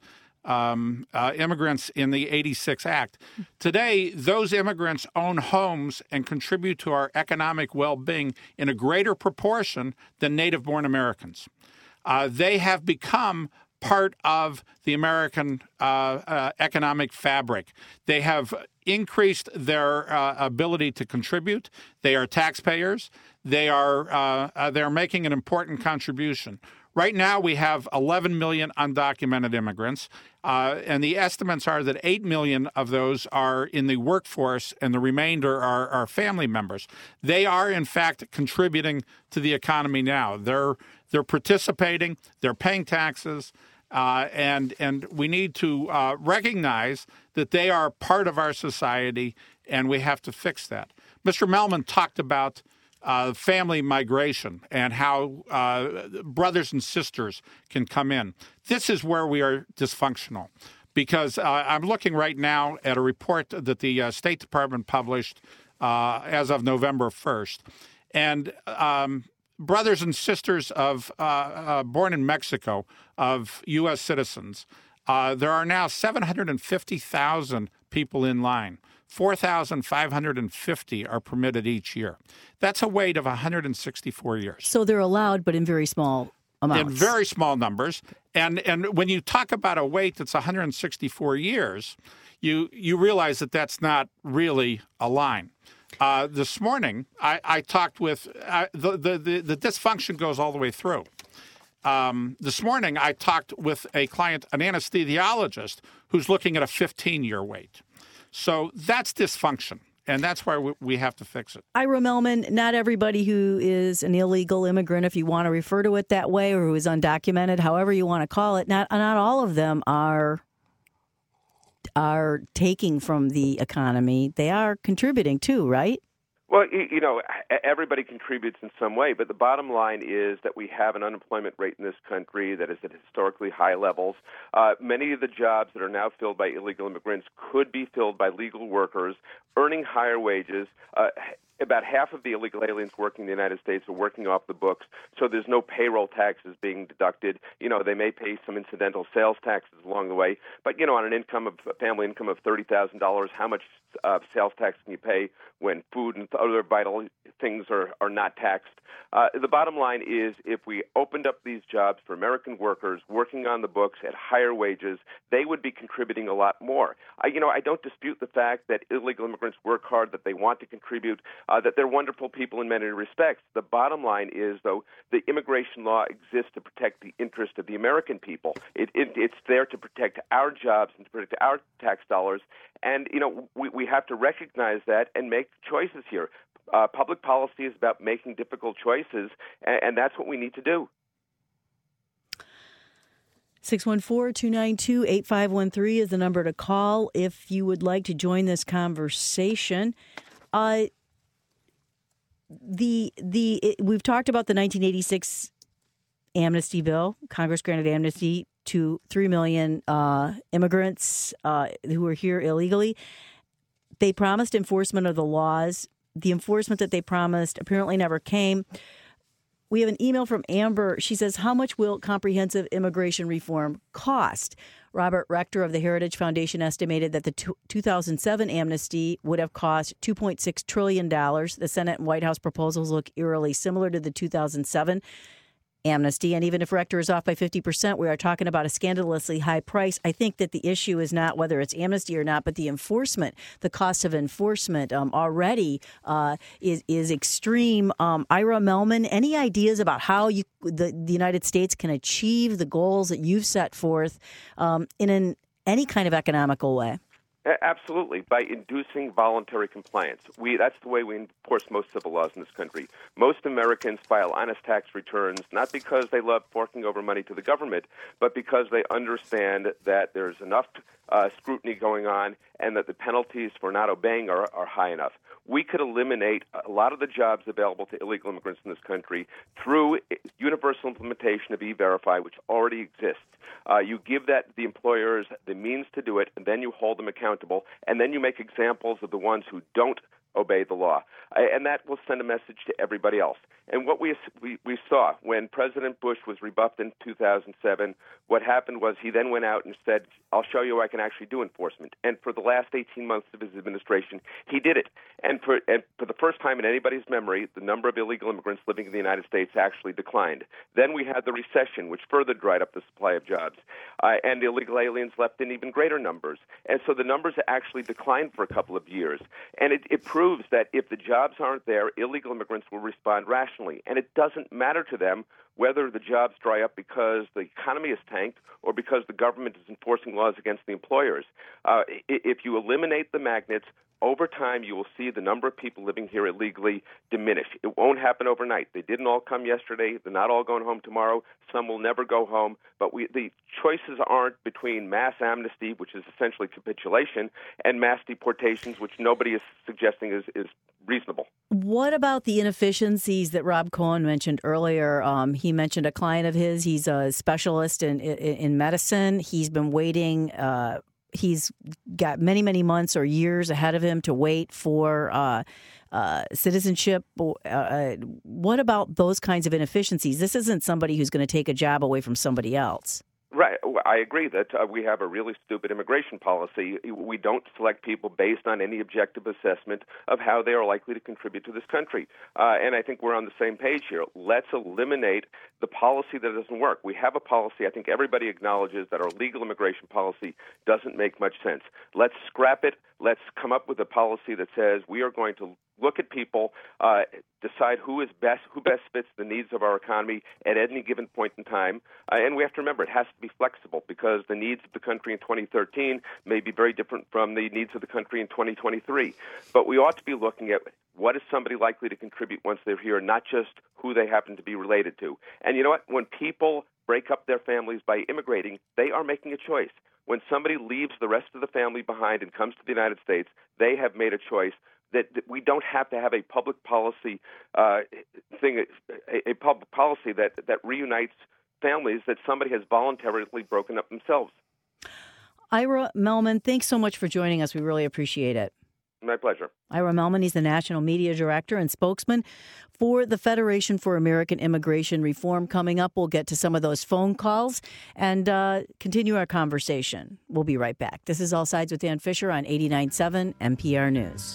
um, uh, immigrants in the eighty-six Act. Today, those immigrants own homes and contribute to our economic well-being in a greater proportion than native-born Americans. Uh, they have become part of the American uh, uh, economic fabric. They have increased their uh, ability to contribute. They are taxpayers. They are uh, uh, they're making an important contribution. Right now, we have eleven million undocumented immigrants, uh, and the estimates are that eight million of those are in the workforce, and the remainder are, are family members. They are, in fact, contributing to the economy now. They're they're participating. They're paying taxes. Uh, and and we need to uh, recognize that they are part of our society, and we have to fix that. Mister Melman talked about uh, family migration and how uh, brothers and sisters can come in. This is where we are dysfunctional, because uh, I'm looking right now at a report that the uh, State Department published uh, as of November first, and um, brothers and sisters of uh, uh, born in Mexico of U S citizens, uh, there are now seven hundred fifty thousand people in line. four thousand five hundred fifty are permitted each year. That's a wait of one hundred sixty-four years. So they're allowed, but in very small amounts. In very small numbers. And and when you talk about a wait that's one hundred sixty-four years, you you realize that that's not really a line. Uh, this morning, I, I talked with uh, the, the, the, the dysfunction goes all the way through. Um, this morning, I talked with a client, an anesthesiologist, who's looking at a fifteen-year wait. So that's dysfunction, and that's why we, we have to fix it. Ira Melman, not everybody who is an illegal immigrant, if you want to refer to it that way, or who is undocumented, however you want to call it, not not all of them are are taking from the economy. They are contributing too, right? Well, you know, everybody contributes in some way, but the bottom line is that we have an unemployment rate in this country that is at historically high levels. Uh, many of the jobs that are now filled by illegal immigrants could be filled by legal workers earning higher wages. Uh, about half of the illegal aliens working in the United States are working off the books, so there's no payroll taxes being deducted. You know, they may pay some incidental sales taxes along the way, but, you know, on an income of a family income of thirty thousand dollars, how much uh, sales tax can you pay when food and other vital things are, are not taxed? Uh, the bottom line is if we opened up these jobs for American workers working on the books at higher wages, they would be contributing a lot more. I, you know, I don't dispute the fact that illegal immigrants work hard, that they want to contribute, uh, that they're wonderful people in many respects. The bottom line is, though, the immigration law exists to protect the interest of the American people. It, it, it's there to protect our jobs and to protect our tax dollars. And, you know, we, we have to recognize that and make choices here. Uh, public policy is about making difficult choices, and, and that's what we need to do. six one four, two nine two, eight five one three is the number to call if you would like to join this conversation. Uh, the the it, we've talked about the nineteen eighty-six amnesty bill. Congress granted amnesty to three million uh, immigrants uh, who were here illegally. They promised enforcement of the laws. The enforcement that they promised apparently never came. We have an email from Amber. She says, how much will comprehensive immigration reform cost? Robert Rector of the Heritage Foundation estimated that the two thousand seven amnesty would have cost two point six trillion dollars. The Senate and White House proposals look eerily similar to the two thousand seven amnesty. And even if Rector is off by fifty percent, we are talking about a scandalously high price. I think that the issue is not whether it's amnesty or not, but the enforcement, the cost of enforcement um, already uh, is is extreme. Um, Ira Melman, any ideas about how you the, the United States can achieve the goals that you've set forth um, in an, any kind of economical way? Absolutely, by inducing voluntary compliance. We that's the way we enforce most civil laws in this country. Most Americans file honest tax returns not because they love forking over money to the government, but because they understand that there's enough uh, scrutiny going on and that the penalties for not obeying are, are high enough. We could eliminate a lot of the jobs available to illegal immigrants in this country through universal implementation of E-Verify, which already exists. Uh, you give that the employers the means to do it, and then you hold them accountable, and then you make examples of the ones who don't obey the law. Uh, and that will send a message to everybody else. And what we, we we saw when President Bush was rebuffed in two thousand seven, what happened was he then went out and said, I'll show you I can actually do enforcement. And for the last eighteen months of his administration, he did it. And for, and for the first time in anybody's memory, the number of illegal immigrants living in the United States actually declined. Then we had the recession, which further dried up the supply of jobs. Uh, and the illegal aliens left in even greater numbers. And so the numbers actually declined for a couple of years. And it, it proves that if the jobs aren't there, illegal immigrants will respond rationally. And it doesn't matter to them whether the jobs dry up because the economy is tanked or because the government is enforcing laws against the employers. Uh, if you eliminate the magnets, over time, you will see the number of people living here illegally diminish. It won't happen overnight. They didn't all come yesterday. They're not all going home tomorrow. Some will never go home. But we, the choices aren't between mass amnesty, which is essentially capitulation, and mass deportations, which nobody is suggesting is, is reasonable. What about the inefficiencies that Rob Cohen mentioned earlier? Um, he mentioned a client of his. He's a specialist in in, in medicine. He's been waiting. Uh, he's got many, many months or years ahead of him to wait for uh, uh, citizenship. Uh, what about those kinds of inefficiencies? This isn't somebody who's going to take a job away from somebody else. Right. I agree that uh, we have a really stupid immigration policy. We don't select people based on any objective assessment of how they are likely to contribute to this country. Uh, and I think we're on the same page here. Let's eliminate the policy that doesn't work. We have a policy. I think everybody acknowledges that our legal immigration policy doesn't make much sense. Let's scrap it. Let's come up with a policy that says we are going to look at people, uh, decide who is best, who best fits the needs of our economy at any given point in time. Uh, and we have to remember it has to be flexible because the needs of the country in twenty thirteen may be very different from the needs of the country in twenty twenty-three. But we ought to be looking at what is somebody likely to contribute once they're here, not just who they happen to be related to. And you know what? When people break up their families by immigrating, they are making a choice. When somebody leaves the rest of the family behind and comes to the United States, they have made a choice. That, that we don't have to have a public policy uh, thing, a, a public policy that, that reunites families that somebody has voluntarily broken up themselves. Ira Melman, thanks so much for joining us. We really appreciate it. My pleasure. Ira Melman, he's the National Media Director and spokesman for the Federation for American Immigration Reform. Coming up, we'll get to some of those phone calls and uh, continue our conversation. We'll be right back. This is All Sides with Ann Fisher on eighty-nine point seven N P R News.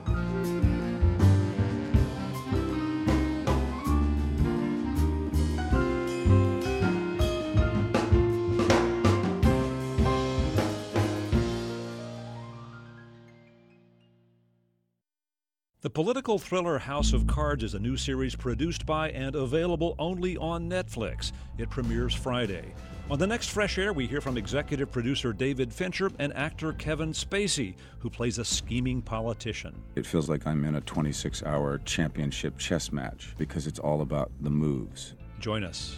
The political thriller House of Cards is a new series produced by and available only on Netflix. It premieres Friday. On the next Fresh Air, we hear from executive producer David Fincher and actor Kevin Spacey, who plays a scheming politician. It feels like I'm in a twenty-six hour championship chess match because it's all about the moves. Join us.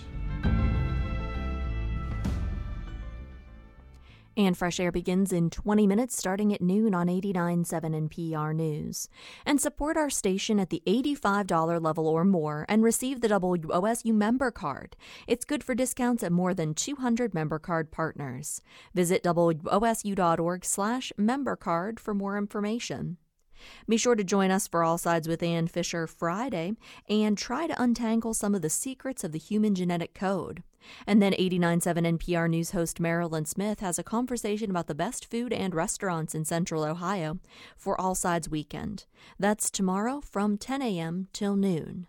And Fresh Air begins in twenty minutes, starting at noon on eighty-nine point seven N P R News. And support our station at the eighty-five dollars level or more and receive the W O S U member card. It's good for discounts at more than two hundred member card partners. Visit W O S U dot org slash member card for more information. Be sure to join us for All Sides with Ann Fisher Friday and try to untangle some of the secrets of the human genetic code. And then eighty-nine point seven N P R News host Marilyn Smith has a conversation about the best food and restaurants in Central Ohio for All Sides Weekend. That's tomorrow from ten a.m. till noon.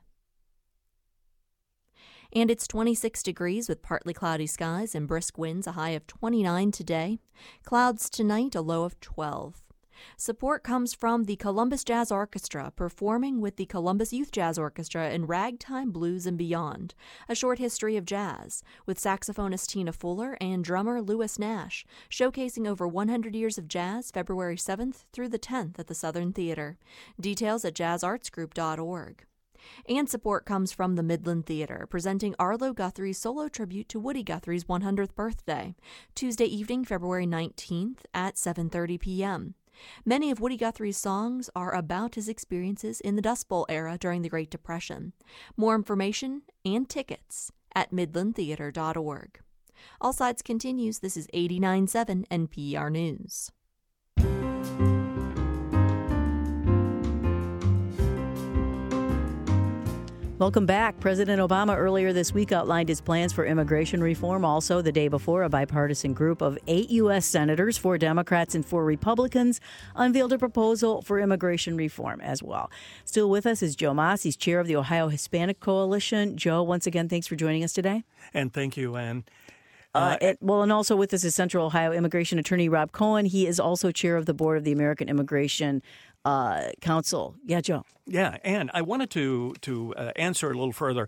And it's twenty-six degrees with partly cloudy skies and brisk winds, a high of twenty-nine today. Clouds tonight, a low of twelve. Support comes from the Columbus Jazz Orchestra, performing with the Columbus Youth Jazz Orchestra in Ragtime Blues and Beyond, a short history of jazz, with saxophonist Tina Fuller and drummer Louis Nash, showcasing over one hundred years of jazz February seventh through the tenth at the Southern Theater. Details at jazz arts group dot org. And support comes from the Midland Theater, presenting Arlo Guthrie's solo tribute to Woody Guthrie's one hundredth birthday, Tuesday evening, February nineteenth at seven thirty p.m. Many of Woody Guthrie's songs are about his experiences in the Dust Bowl era during the Great Depression. More information and tickets at midland theater dot org. All Sides continues. This is eighty-nine point seven N P R News. Welcome back. President Obama earlier this week outlined his plans for immigration reform. Also, the day before, a bipartisan group of eight U S senators, four Democrats and four Republicans, unveiled a proposal for immigration reform as well. Still with us is Joe Moss. He's chair of the Ohio Hispanic Coalition. Joe, once again, thanks for joining us today. And thank you, Ann. Uh, uh, it, well, and also with us is Central Ohio immigration attorney Rob Cohen. He is also chair of the board of the American Immigration uh, Council. Yeah, Joe. Yeah, and I wanted to to uh, answer a little further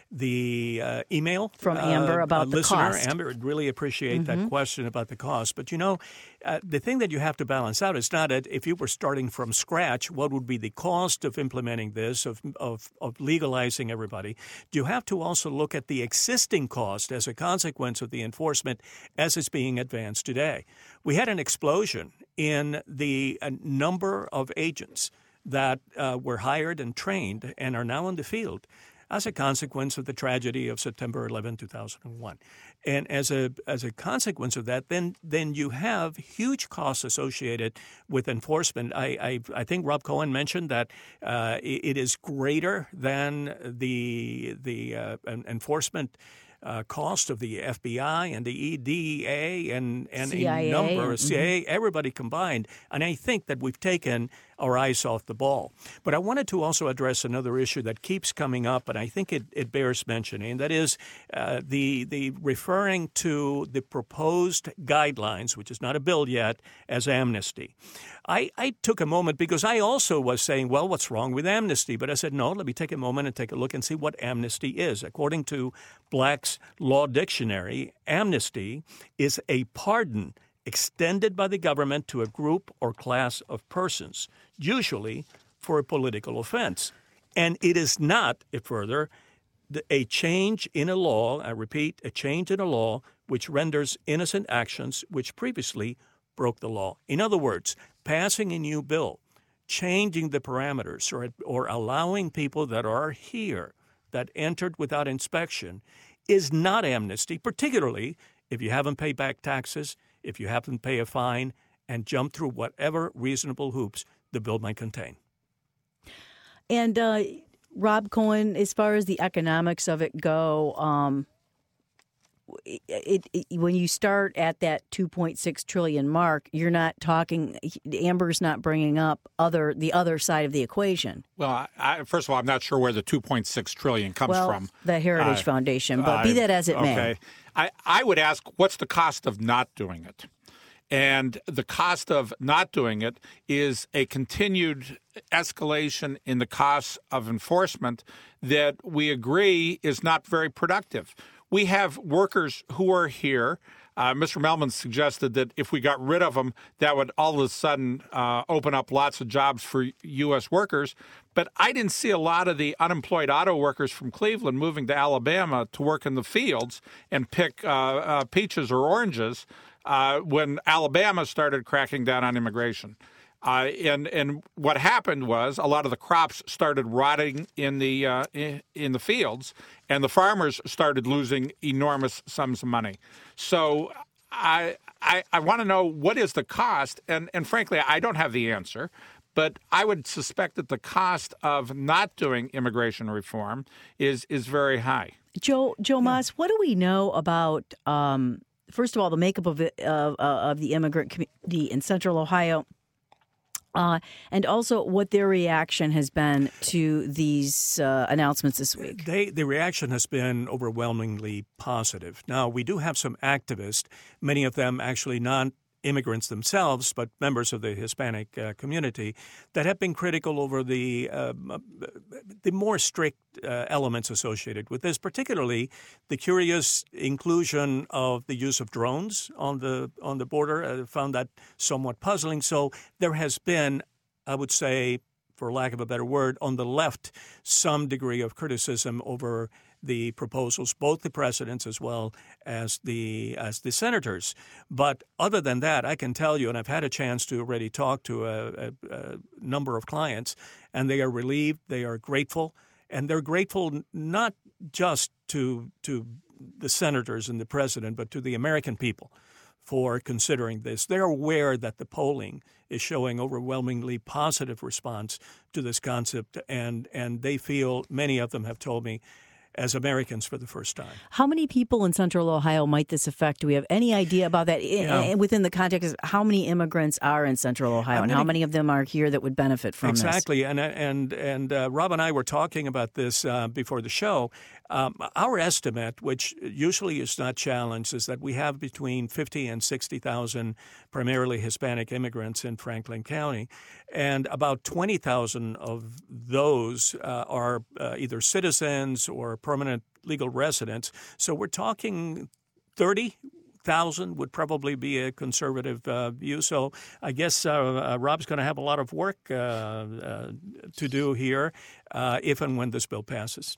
the uh, email from Amber uh, about the listener. cost. Amber would really appreciate mm-hmm. that question about the cost. But, you know, uh, the thing that you have to balance out is not that if you were starting from scratch, what would be the cost of implementing this, of, of, of legalizing everybody? You have to also look at the existing cost as a consequence of the enforcement as it's being advanced today. We had an explosion in the uh, number of agents that uh, were hired and trained and are now in the field as a consequence of the tragedy of September eleventh, two thousand one. And as a as a consequence of that, then then you have huge costs associated with enforcement. I I, I think Rob Cohen mentioned that uh, it is greater than the the uh, enforcement Uh, cost of the F B I and the E D A and, and C I A. a number of mm-hmm. C I A, everybody combined. And I think that we've taken our eyes off the ball. But I wanted to also address another issue that keeps coming up, and I think it, it bears mentioning, and that is uh, the the referring to the proposed guidelines, which is not a bill yet, as amnesty. I, I took a moment because I also was saying, well, what's wrong with amnesty? But I said, no, let me take a moment and take a look and see what amnesty is. According to Black's Law Dictionary, amnesty is a pardon extended by the government to a group or class of persons, usually for a political offense. And it is not, further, a change in a law, I repeat, a change in a law which renders innocent actions which previously broke the law. In other words, passing a new bill, changing the parameters, or, or allowing people that are here, that entered without inspection, is not amnesty, particularly if you haven't paid back taxes, if you haven't paid a fine, and jump through whatever reasonable hoops the bill might contain. And uh, Rob Cohen, as far as the economics of it go, um, it, it, it, when you start at that two point six trillion mark, you're not talking. Amber's not bringing up other the other side of the equation. Well, I, I, first of all, I'm not sure where the two point six trillion comes well, from. The Heritage uh, Foundation, but uh, be that as it okay. may. I, I would ask, what's the cost of not doing it? And the cost of not doing it is a continued escalation in the costs of enforcement that we agree is not very productive. We have workers who are here. Uh, Mister Melman suggested that if we got rid of them, that would all of a sudden uh, open up lots of jobs for U S workers. But I didn't see a lot of the unemployed auto workers from Cleveland moving to Alabama to work in the fields and pick uh, uh, peaches or oranges uh, when Alabama started cracking down on immigration. Uh, and and what happened was a lot of the crops started rotting in the uh, in, in the fields, and the farmers started losing enormous sums of money. So I I, I want to know, what is the cost? And and frankly, I don't have the answer, but I would suspect that the cost of not doing immigration reform is is very high. Joe Joe Moss, what do we know about um, first of all the makeup of it, uh, of the immigrant community in Central Ohio? Uh, and also what their reaction has been to these uh, announcements this week. They, the reaction has been overwhelmingly positive. Now, we do have some activists, many of them actually non-immigrants themselves, but members of the Hispanic uh, community, that have been critical over the uh, the more strict uh, elements associated with this, particularly the curious inclusion of the use of drones on the on the border. I found that somewhat puzzling. So there has been, I would say, for lack of a better word, on the left, some degree of criticism over the proposals, both the president's as well as the as the senators. But other than that, I can tell you, and I've had a chance to already talk to a, a, a number of clients, and they are relieved, they are grateful, and they're grateful not just to to the senators and the president, but to the American people for considering this. They're aware that the polling is showing overwhelmingly positive response to this concept, and and they feel, many of them have told me, as Americans for the first time. How many people in Central Ohio might this affect? Do we have any idea about that? Yeah. Within the context of how many immigrants are in Central Ohio, and how many of them are here that would benefit from exactly. this? Exactly. And and and uh, Rob and I were talking about this uh, before the show. Um, our estimate, which usually is not challenged, is that we have between fifty and sixty thousand primarily Hispanic immigrants in Franklin County, and about twenty thousand of those uh, are uh, either citizens or permanent legal residents. So we're talking thirty thousand would probably be a conservative uh, view. So I guess uh, uh, Rob's going to have a lot of work uh, uh, to do here uh, if and when this bill passes.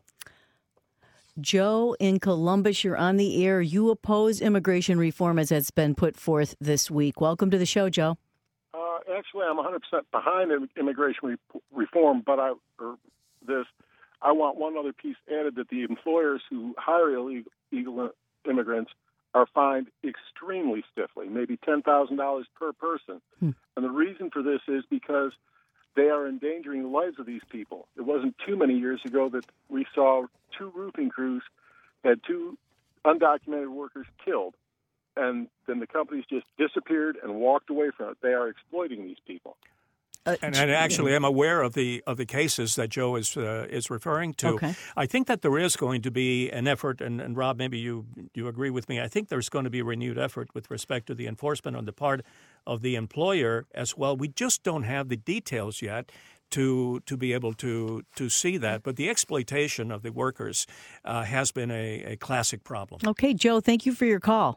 Joe in Columbus, you're on the air. You oppose immigration reform as it's been put forth this week. Welcome to the show, Joe. Uh, actually, I'm one hundred percent behind immigration re- reform, but I or this I want one other piece added, that the employers who hire illegal, illegal immigrants are fined extremely stiffly, maybe ten thousand dollars per person. Hmm. And the reason for this is because they are endangering the lives of these people. It wasn't too many years ago that we saw two roofing crews had two undocumented workers killed, and then the companies just disappeared and walked away from it. They are exploiting these people. Uh, and, and actually, I'm aware of the of the cases that Joe is uh, is referring to. Okay. I think that there is going to be an effort, and, and Rob, maybe you you agree with me. I think there's going to be a renewed effort with respect to the enforcement on the part of the employer as well. We just don't have the details yet to to be able to to see that. But the exploitation of the workers uh, has been a, a classic problem. Okay, Joe, thank you for your call.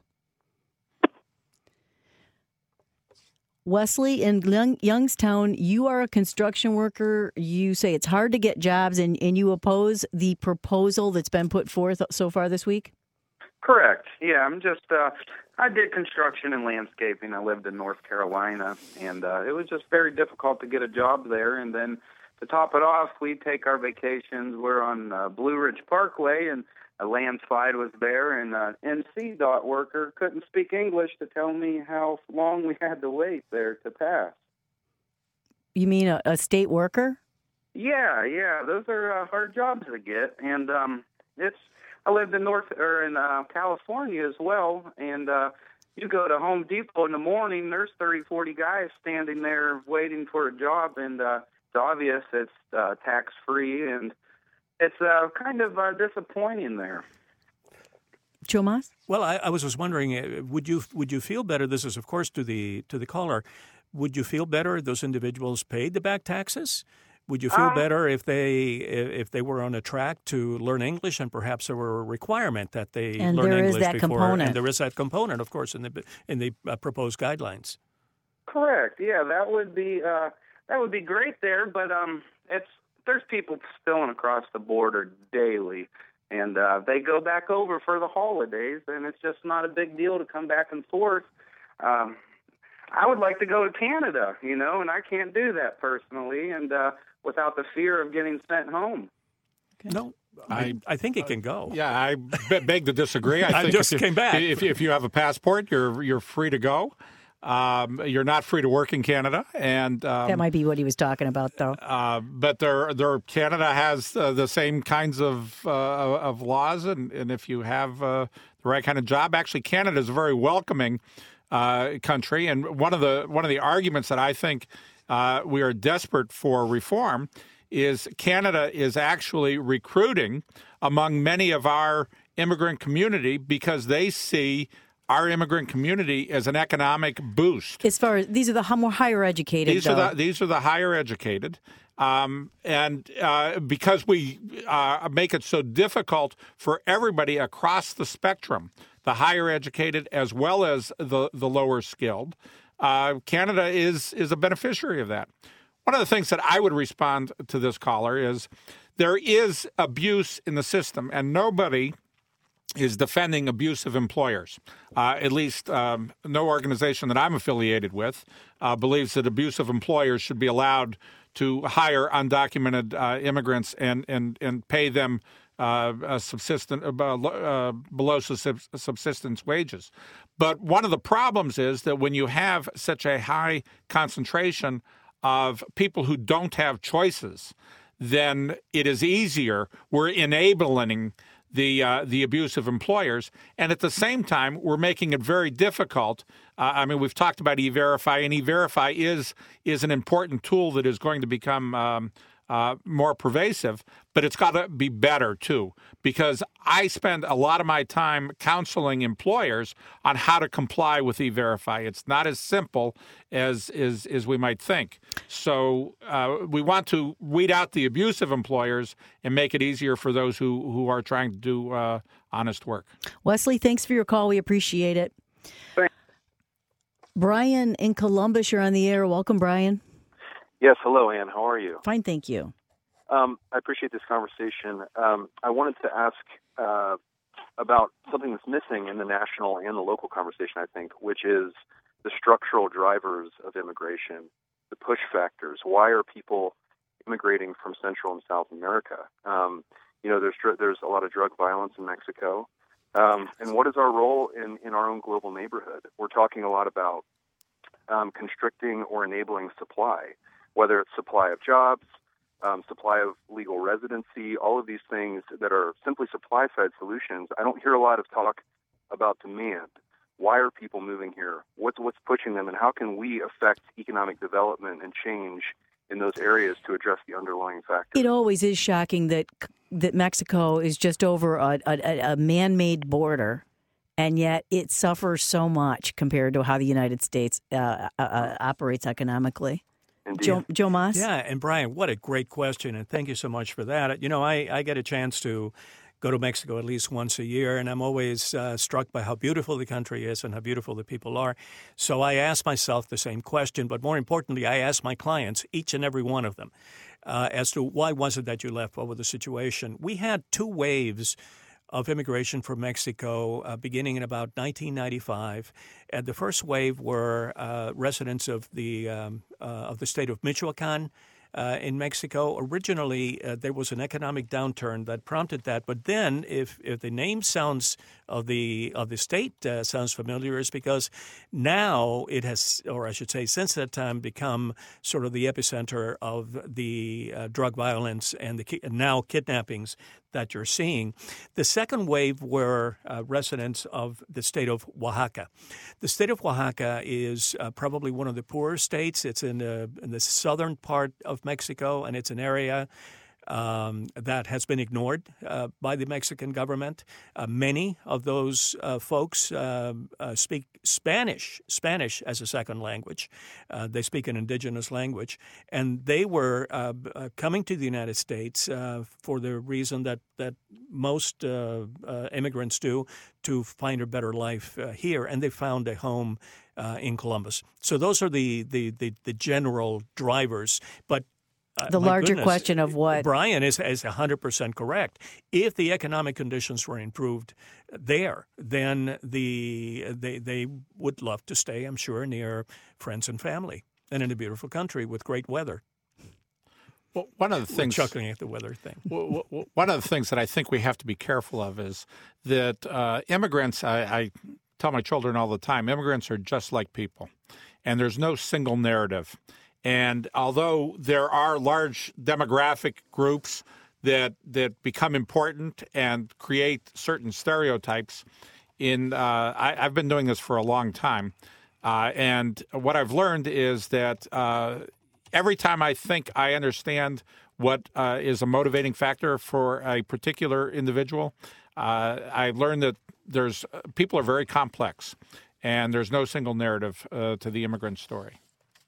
Wesley in Young, Youngstown, you are a construction worker. You say it's hard to get jobs, and, and you oppose the proposal that's been put forth so far this week? Correct. Yeah, I'm just, uh, I did construction and landscaping. I lived in North Carolina, and uh, it was just very difficult to get a job there. And then to top it off, we take our vacations. We're on uh, Blue Ridge Parkway, and a landslide was there, and an N C DOT worker couldn't speak English to tell me how long we had to wait there to pass. You mean a, a state worker? Yeah, yeah, those are uh, hard jobs to get, and um, it's. I lived in North or in uh, California as well, and uh, you go to Home Depot in the morning. There's thirty, forty guys standing there waiting for a job, and uh, it's obvious it's uh, tax free, and it's uh, kind of uh, disappointing there. Joe Mas? Well, I, I was just wondering, uh, would you would you feel better? This is, of course, to the to the caller. Would you feel better if those individuals paid the back taxes? Would you feel Um, better if they if they were on a track to learn English and perhaps there were a requirement that they And learn there is English that before? component. And there is that component, of course, in the in the uh, proposed guidelines. Correct. Yeah, that would be uh, that would be great there, but um, it's there's people spilling across the border daily, and uh, they go back over for the holidays, and it's just not a big deal to come back and forth. Um, I would like to go to Canada, you know, and I can't do that personally, and uh, without the fear of getting sent home. No, I, I think it can go. Yeah, I be- beg to disagree. I, I think just if you, came back. If, if you have a passport, you're you're free to go. Um, you're not free to work in Canada, and um, That might be what he was talking about, though. Uh, but there, there, Canada has uh, the same kinds of uh, of laws, and, and if you have uh, the right kind of job, actually, Canada is a very welcoming uh, country. And one of the one of the arguments that I think uh, we are desperate for reform is Canada is actually recruiting among many of our immigrant community because they see our immigrant community as an economic boost. As far as these are the hu- more higher educated, These though. are the these are the higher educated, um, and uh, because we uh, make it so difficult for everybody across the spectrum, the higher educated as well as the the lower skilled, uh, Canada is is a beneficiary of that. One of the things that I would respond to this caller is there is abuse in the system, and nobody is defending abusive employers. Uh, at least um, no organization that I'm affiliated with uh, believes that abusive employers should be allowed to hire undocumented uh, immigrants and, and, and pay them uh, a subsistent, uh, uh, below subsistence wages. But one of the problems is that when you have such a high concentration of people who don't have choices, then it is easier. We're enabling the uh, the abusive employers, and at the same time, we're making it very difficult. Uh, I mean, we've talked about E-Verify, and E-Verify is is an important tool that is going to become um, uh, more pervasive, but it's got to be better too, because I spend a lot of my time counseling employers on how to comply with E-Verify. It's not as simple as as, as we might think. So uh, we want to weed out the abusive employers and make it easier for those who, who are trying to do uh, honest work. Wesley, thanks for your call. We appreciate it. Thanks. Brian in Columbus, you're on the air. Welcome, Brian. Yes, hello, Ann. How are you? Fine, thank you. Um, I appreciate this conversation. Um, I wanted to ask uh, about something that's missing in the national and the local conversation, I think, which is the structural drivers of immigration, the push factors. Why are people immigrating from Central and South America? Um, you know, there's there's a lot of drug violence in Mexico. Um, and what is our role in, in our own global neighborhood? We're talking a lot about um, constricting or enabling supply, whether it's supply of jobs, um, supply of legal residency, all of these things that are simply supply-side solutions. I don't hear a lot of talk about demand. Why are people moving here? What's what's pushing them, and how can we affect economic development and change in those areas to address the underlying factors? It always is shocking that that Mexico is just over a, a, a man-made border, and yet it suffers so much compared to how the United States uh, uh, operates economically. Joe, Joe Mas? Yeah, and Brian, what a great question, and thank you so much for that. You know, I, I get a chance to go to Mexico at least once a year, and I'm always uh, struck by how beautiful the country is and how beautiful the people are. So I ask myself the same question, but more importantly, I ask my clients, each and every one of them, uh, as to why was it that you left? What was the situation? We had two waves of immigration from Mexico uh, beginning in about nineteen ninety-five. And the first wave were uh, residents of the um, uh, of the state of Michoacan, uh, in Mexico. Originally, uh, there was an economic downturn that prompted that. But then, if if the name sounds of the of the state uh, sounds familiar, it's because now it has, or I should say, since that time, become sort of the epicenter of the uh, drug violence and the ki- now kidnappings that you're seeing. The second wave were uh, residents of the state of Oaxaca. The state of Oaxaca is uh, probably one of the poorer states. It's in the, in the southern part of Mexico, and it's an area Um, that has been ignored uh, by the Mexican government. Uh, many of those uh, folks uh, uh, speak Spanish, Spanish as a second language. Uh, they speak an indigenous language, and they were uh, uh, coming to the United States uh, for the reason that that most uh, uh, immigrants do, to find a better life uh, here, and they found a home uh, in Columbus. So those are the the the, the general drivers, but. Uh, the larger goodness, question of what Brian is is one hundred percent correct. If the economic conditions were improved there, then the they they would love to stay, I'm sure, near friends and family and in a beautiful country with great weather. Well, one of the things We're chuckling at the weather thing. One of the things that I think we have to be careful of is that uh, immigrants. I, I tell my children all the time, immigrants are just like people, and there's no single narrative. And although there are large demographic groups that that become important and create certain stereotypes, in uh, I, I've been doing this for a long time, uh, and what I've learned is that uh, every time I think I understand what uh, is a motivating factor for a particular individual, uh, I learned that there's people are very complex, and there's no single narrative uh, to the immigrant story.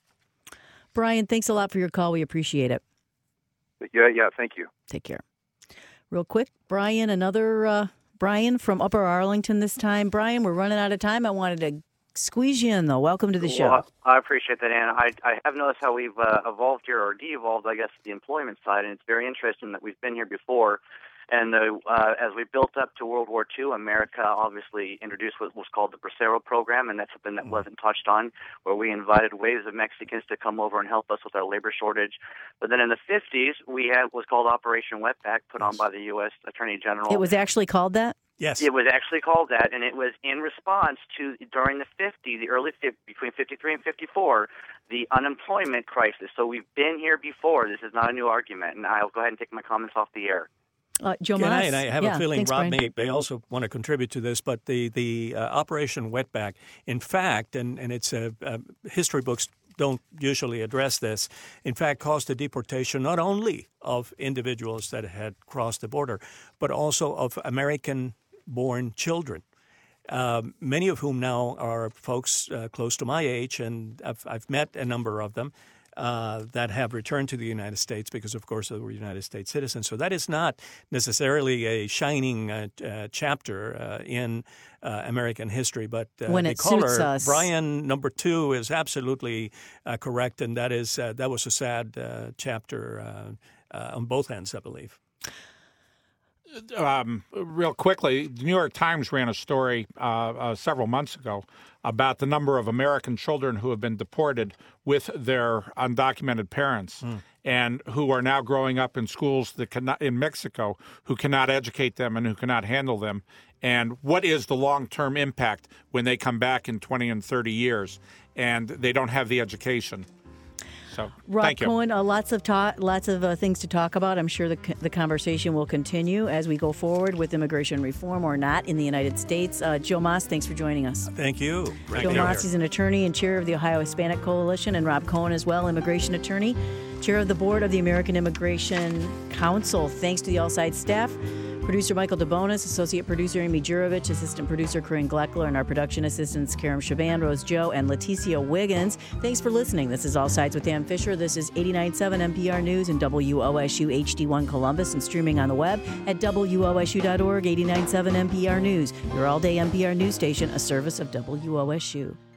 Brian, thanks a lot for your call. We appreciate it. Yeah, yeah, thank you. Take care. Real quick, Brian, another uh, Brian from Upper Arlington this time. Brian, we're running out of time. I wanted to squeeze you in, though. Welcome to the show. Well, I appreciate that, Anna. I, I have noticed how we've uh, evolved here, or de-evolved, I guess, the employment side, and it's very interesting that we've been here before. And uh, uh, as we built up to World War Two, America obviously introduced what was called the Bracero program, and that's something that wasn't touched on, where we invited waves of Mexicans to come over and help us with our labor shortage. But then in the fifties, we had what's called Operation Wetback, put on by the U S Attorney General. It was actually called that? Yes. It was actually called that, and it was in response to, during the fifties, the early fifties, between fifty-three and fifty-four, the unemployment crisis. So we've been here before. This is not a new argument, and I'll go ahead and take my comments off the air. Uh, Joe and, I, Mas? and I have yeah, a feeling thanks, Rob Brian. may, may also want to contribute to this, but the, the uh, Operation Wetback, in fact, and, and it's uh, uh, history books don't usually address this, in fact, caused the deportation not only of individuals that had crossed the border, but also of American-born children. Um, many of whom now are folks uh, close to my age, and I've, I've met a number of them. Uh, that have returned to the United States because, of course, they were United States citizens. So that is not necessarily a shining uh, uh, chapter uh, in uh, American history. But uh, when the it caller, suits us. Brian, number two, is absolutely uh, correct, and that is uh, that was a sad uh, chapter uh, uh, on both ends, I believe. Um, real quickly, the New York Times ran a story uh, uh, several months ago about the number of American children who have been deported with their undocumented parents mm. and who are now growing up in schools that cannot, in Mexico who cannot educate them and who cannot handle them. And what is the long-term impact when they come back in twenty and thirty years and they don't have the education? So, Rob thank you. Cohen, uh, lots of ta- lots of uh, things to talk about. I'm sure the the conversation will continue as we go forward with immigration reform or not in the United States. Uh, Joe Mas, thanks for joining us. Thank you. Great Joe to be Mas here. is an attorney and chair of the Ohio Hispanic Coalition, and Rob Cohen as well, immigration attorney, chair of the board of the American Immigration Council. Thanks to the All Sides staff. Producer Michael DeBonis, associate producer Amy Jurovich, assistant producer Corinne Gleckler, and our production assistants Karam Shaban, Rose Joe, and Leticia Wiggins. Thanks for listening. This is All Sides with Dan Fisher. This is eighty-nine point seven N P R News and W O S U H D one Columbus, and streaming on the web at W O S U dot org. eighty-nine point seven N P R News, your all-day N P R news station, a service of W O S U.